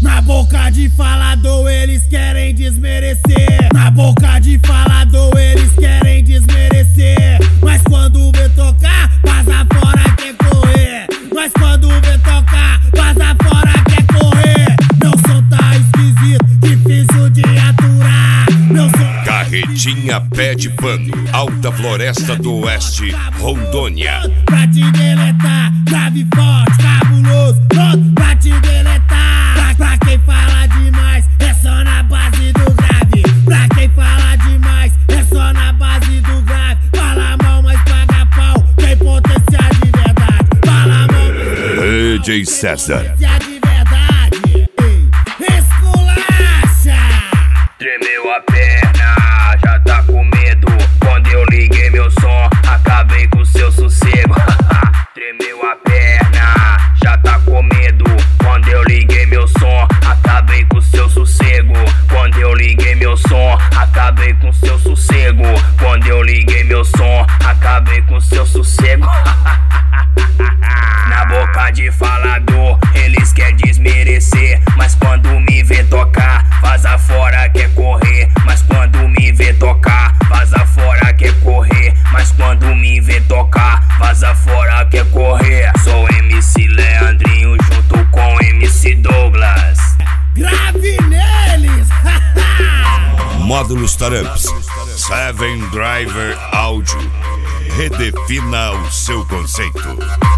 Na boca de falador eles querem desmerecer. Na boca de falador eles querem desmerecer. Mas quando vê tocar, vaza fora quer correr. Mas quando vê tocar, vaza fora quer correr. Meu som tá esquisito, difícil de aturar. Meu som Carretinha Pé de Pano, Alta Floresta do Oeste, Rondônia. pra te deletar, grave forte, cabuloso, pronto pra te deletar. Pra quem fala demais, é só na base do grave. Pra quem fala demais, é só na base do grave. Fala mal, mas paga pau, tem potencial de verdade. Fala mal, mas DJ César. potencial de verdade. Ei, esculacha! Tremeu a perna, já tá com medo. Quando eu liguei meu som, acabei com seu sossego. Tremeu a perna, já tá com medo. Quando eu liguei meu som, acabei com seu sossego. Quando eu liguei meu som, acabei com seu sossego. Quando eu liguei meu som, acabei com seu sossego. Na boca de falador, eles querem desmerecer. Mas quando me vê tocar, vaza fora quer correr. Mas quando me vê tocar, vaza fora quer correr. Mas quando me vê tocar, vaza fora quer correr. Sou MC Leandrinho junto com MC Douglas. Grave neles! Módulos Taramps, Seven Driver Áudio. Redefina o seu conceito.